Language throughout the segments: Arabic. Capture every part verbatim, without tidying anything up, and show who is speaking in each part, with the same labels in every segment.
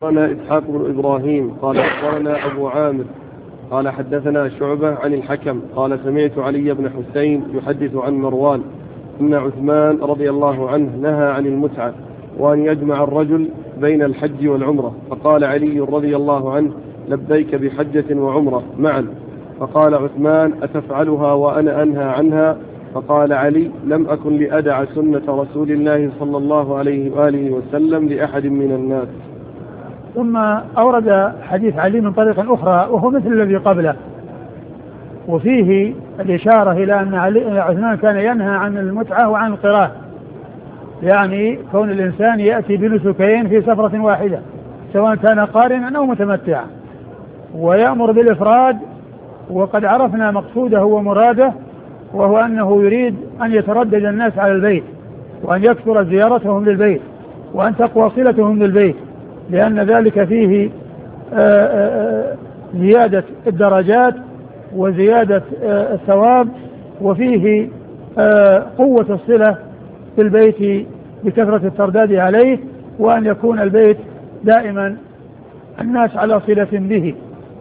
Speaker 1: قال إسحاق بن إبراهيم قال أخبرنا أبو عامر قال حدثنا شعبة عن الحكم قال سمعت علي بن حسين يحدث عن مروان أن عثمان رضي الله عنه نهى عن المتعة وأن يجمع الرجل بين الحج والعمرة، فقال علي رضي الله عنه لبيك بحجة وعمرة معا، فقال عثمان أتفعلها وأنا أنهى عنها؟ فقال علي لم أكن لأدع سنة رسول الله صلى الله عليه وآله وسلم لأحد من الناس.
Speaker 2: ثم أورد حديث علي من طريق أخرى وهو مثل الذي قبله، وفيه الإشارة إلى أن علي عثمان كان ينهى عن المتعة وعن القراءة، يعني كون الإنسان يأتي بنسكين في سفرة واحدة سواء كان قارنا أو متمتعا، ويأمر بالإفراد، وقد عرفنا مقصوده ومراده، وهو أنه يريد أن يتردد الناس على البيت وأن يكثر زيارتهم للبيت وأن تقوى صلتهم للبيت، لأن ذلك فيه آآ آآ زيادة الدرجات وزيادة الثواب، وفيه قوة الصلة في البيت بكثرة الترداد عليه، وأن يكون البيت دائما الناس على صلة به.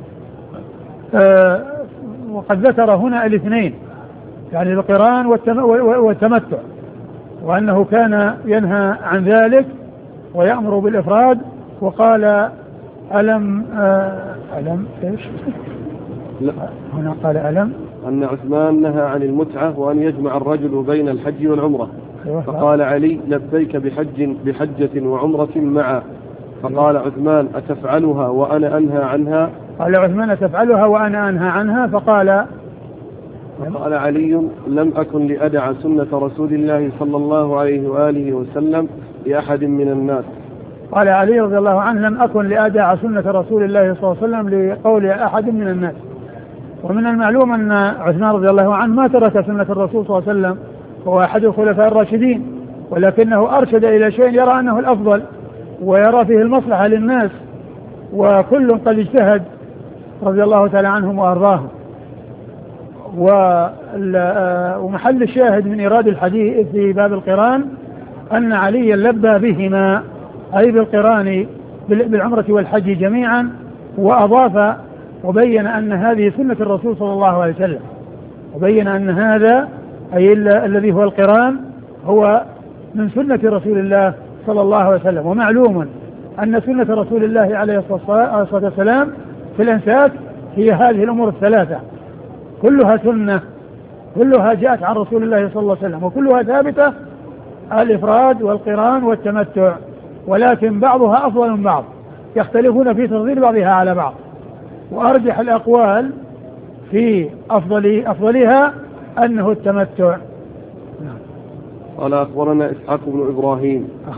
Speaker 2: وقد ذكر هنا الاثنين، يعني القران والتمتع، وأنه كان ينهى عن ذلك ويأمر بالإفراد. وقال ألم ألم إيش؟
Speaker 1: لا.
Speaker 2: هنا قال ألم
Speaker 1: أن عثمان نهى عن المتعة وأن يجمع الرجل بين الحج والعمرة، فقال علي لبيك بحج بحجة وعمرة معا، فقال عثمان أتفعلها وأنا أنهى عنها؟
Speaker 2: قال عثمان أتفعلها وأنا أنهى عنها، فقال
Speaker 1: فقال علي لم أكن لأدع سنة رسول الله صلى الله عليه وآله وسلم لأحد من الناس.
Speaker 2: قال علي رضي الله عنه لم أكن لأدع سنة رسول الله صلى الله عليه وسلم لقول أحد من الناس. ومن المعلوم أن عثمان رضي الله عنه ما ترك سنة الرسول صلى الله عليه وسلم، هو أحد الخلفاء الراشدين، ولكنه أرشد إلى شيء يرى أنه الأفضل ويرى فيه المصلحة للناس، وكل قد اجتهد رضي الله تعالى عنهم وأرضاهم. ومحل الشاهد من إيراد الحديث في باب القران أن عليا لبى بهما، أي بالقران بالعمرة والحج جميعا، وأضاف وبين أن هذه سنة الرسول صلى الله عليه وسلم، وبين أن هذا أي الذي هو القران هو من سنة رسول الله صلى الله عليه وسلم. ومعلوم أن سنة رسول الله عليه الصلاة والسلام في الأنساك هي هذه الأمور الثلاثة، كلها سنة، كلها جاءت عن رسول الله صلى الله عليه وسلم، وكلها ثابتة، الإفراد والقران والتمتع، ولكن بعضها أفضل من بعض، يختلفون في تفضيل بعضها على بعض، وأرجح الأقوال في أفضل أفضلها أنه التمتع.
Speaker 1: قال أخبرنا إسحاق بن إبراهيم